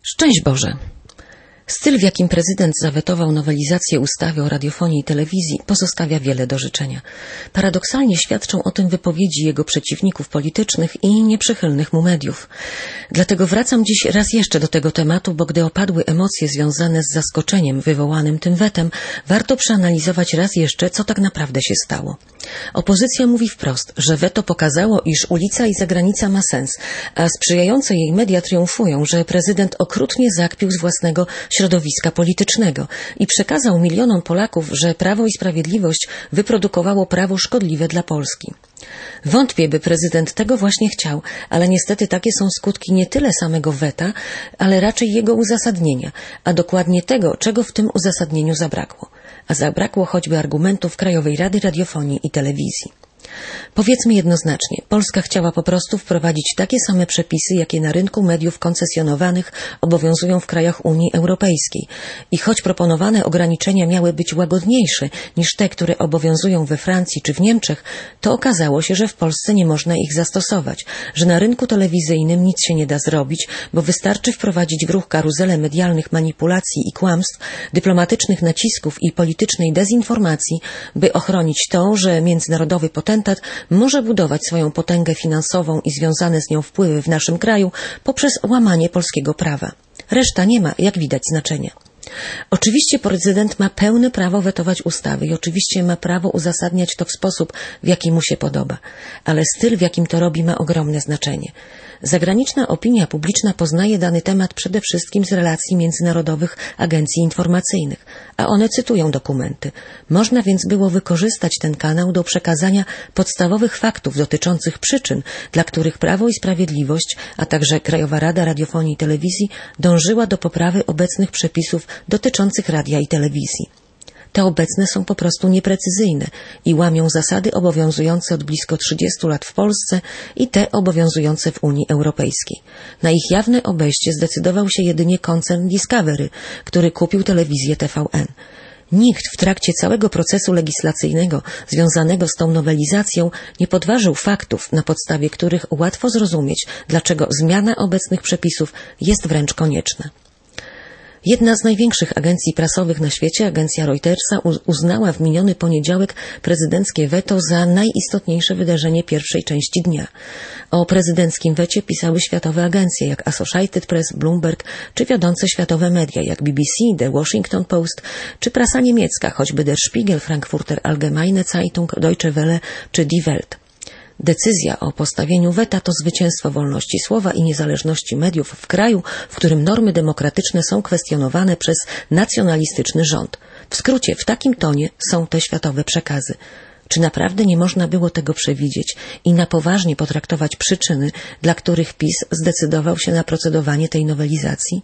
Szczęść Boże! Styl, w jakim prezydent zawetował nowelizację ustawy o radiofonii i telewizji, pozostawia wiele do życzenia. Paradoksalnie świadczą o tym wypowiedzi jego przeciwników politycznych i nieprzychylnych mu mediów. Dlatego wracam dziś raz jeszcze do tego tematu, bo gdy opadły emocje związane z zaskoczeniem wywołanym tym wetem, warto przeanalizować raz jeszcze, co tak naprawdę się stało. Opozycja mówi wprost, że weto pokazało, iż ulica i zagranica ma sens, a sprzyjające jej media triumfują, że prezydent okrutnie zakpił z własnego środowiska politycznego i przekazał milionom Polaków, że Prawo i Sprawiedliwość wyprodukowało prawo szkodliwe dla Polski. Wątpię, by prezydent tego właśnie chciał, ale niestety takie są skutki nie tyle samego weta, ale raczej jego uzasadnienia, a dokładnie tego, czego w tym uzasadnieniu zabrakło. A zabrakło choćby argumentów Krajowej Rady Radiofonii i Telewizji. Powiedzmy jednoznacznie, Polska chciała po prostu wprowadzić takie same przepisy, jakie na rynku mediów koncesjonowanych obowiązują w krajach Unii Europejskiej. I choć proponowane ograniczenia miały być łagodniejsze niż te, które obowiązują we Francji czy w Niemczech, to okazało się, że w Polsce nie można ich zastosować, że na rynku telewizyjnym nic się nie da zrobić, bo wystarczy wprowadzić w ruch karuzelę medialnych manipulacji i kłamstw, dyplomatycznych nacisków i politycznej dezinformacji, by ochronić to, że międzynarodowy potentat może budować swoją potęgę finansową i związane z nią wpływy w naszym kraju poprzez łamanie polskiego prawa. Reszta nie ma, jak widać, znaczenia. Oczywiście prezydent ma pełne prawo wetować ustawy i oczywiście ma prawo uzasadniać to w sposób, w jaki mu się podoba, ale styl, w jakim to robi, ma ogromne znaczenie. Zagraniczna opinia publiczna poznaje dany temat przede wszystkim z relacji międzynarodowych agencji informacyjnych, a one cytują dokumenty. Można więc było wykorzystać ten kanał do przekazania podstawowych faktów dotyczących przyczyn, dla których Prawo i Sprawiedliwość, a także Krajowa Rada Radiofonii i Telewizji dążyła do poprawy obecnych przepisów dotyczących radia i telewizji. Te obecne są po prostu nieprecyzyjne i łamią zasady obowiązujące od blisko 30 lat w Polsce i te obowiązujące w Unii Europejskiej. Na ich jawne obejście zdecydował się jedynie koncern Discovery, który kupił telewizję TVN. Nikt w trakcie całego procesu legislacyjnego związanego z tą nowelizacją nie podważył faktów, na podstawie których łatwo zrozumieć, dlaczego zmiana obecnych przepisów jest wręcz konieczna. Jedna z największych agencji prasowych na świecie, agencja Reutersa, uznała w miniony poniedziałek prezydenckie weto za najistotniejsze wydarzenie pierwszej części dnia. O prezydenckim wecie pisały światowe agencje jak Associated Press, Bloomberg czy wiodące światowe media jak BBC, The Washington Post czy prasa niemiecka, choćby Der Spiegel, Frankfurter Allgemeine Zeitung, Deutsche Welle czy Die Welt. Decyzja o postawieniu weta to zwycięstwo wolności słowa i niezależności mediów w kraju, w którym normy demokratyczne są kwestionowane przez nacjonalistyczny rząd. W skrócie, w takim tonie są te światowe przekazy. Czy naprawdę nie można było tego przewidzieć i na poważnie potraktować przyczyny, dla których PiS zdecydował się na procedowanie tej nowelizacji?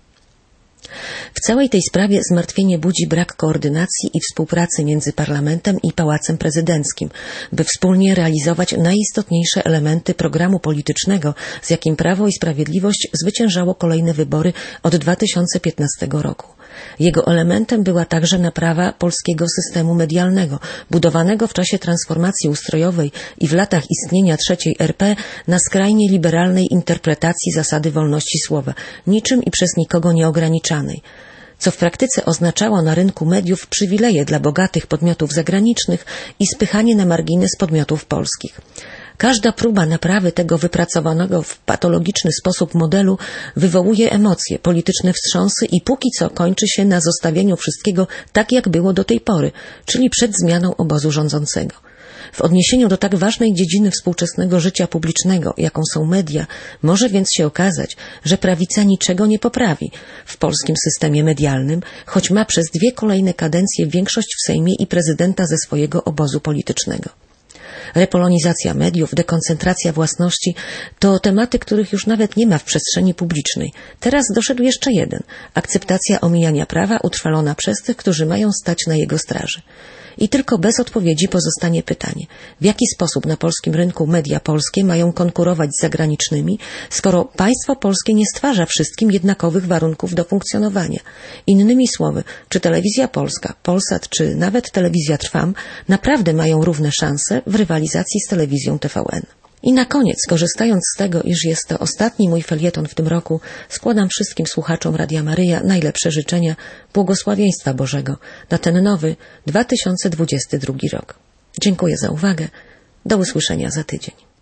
W całej tej sprawie zmartwienie budzi brak koordynacji i współpracy między Parlamentem i Pałacem Prezydenckim, by wspólnie realizować najistotniejsze elementy programu politycznego, z jakim Prawo i Sprawiedliwość zwyciężało kolejne wybory od 2015 roku. Jego elementem była także naprawa polskiego systemu medialnego, budowanego w czasie transformacji ustrojowej i w latach istnienia III RP na skrajnie liberalnej interpretacji zasady wolności słowa, niczym i przez nikogo nieograniczanej, co w praktyce oznaczało na rynku mediów przywileje dla bogatych podmiotów zagranicznych i spychanie na margines podmiotów polskich. Każda próba naprawy tego wypracowanego w patologiczny sposób modelu wywołuje emocje, polityczne wstrząsy i póki co kończy się na zostawieniu wszystkiego tak, jak było do tej pory, czyli przed zmianą obozu rządzącego. W odniesieniu do tak ważnej dziedziny współczesnego życia publicznego, jaką są media, może więc się okazać, że prawica niczego nie poprawi w polskim systemie medialnym, choć ma przez 2 kolejne kadencje większość w Sejmie i prezydenta ze swojego obozu politycznego. Repolonizacja mediów, dekoncentracja własności to tematy, których już nawet nie ma w przestrzeni publicznej. Teraz doszedł jeszcze jeden – akceptacja omijania prawa utrwalona przez tych, którzy mają stać na jego straży. I tylko bez odpowiedzi pozostanie pytanie, w jaki sposób na polskim rynku media polskie mają konkurować z zagranicznymi, skoro państwo polskie nie stwarza wszystkim jednakowych warunków do funkcjonowania. Innymi słowy, czy Telewizja Polska, Polsat czy nawet Telewizja Trwam naprawdę mają równe szanse w rywalizacji z telewizją TVN. I na koniec, korzystając z tego, iż jest to ostatni mój felieton w tym roku, składam wszystkim słuchaczom Radia Maryja najlepsze życzenia błogosławieństwa Bożego na ten nowy 2022 rok. Dziękuję za uwagę. Do usłyszenia za tydzień.